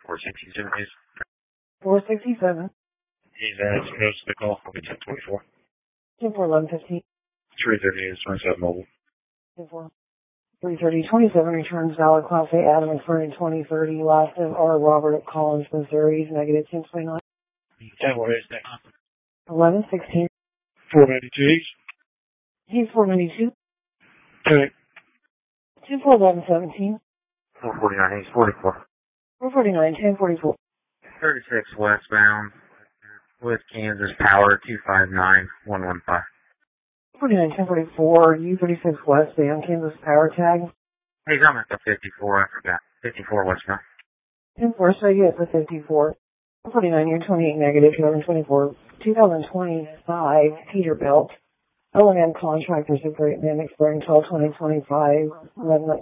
467 is. 467. He's supposed to the call. I'll be 1024. 10-4-11-15. 330 is 27 mobile. 10-4. 330-27 returns valid Class A Adam McFerrin 2030. Last of R. Robert at Collins, Missouri. Negative 1029. 10 what is that? 1116. 492. He's 492. Okay. 10-4-11-17. 449 East 44. 449, 1044. 36 westbound with Kansas Power 259115. 49, 1044. U36 westbound, Kansas Power tag. Hey, I'm at the 54. I forgot. 54 westbound. 10-4, so you get the 54. 49, you're 28 negative, 1124. 2025 Peterbilt. O&M contractors of Great Man expiring 12/20/25. 11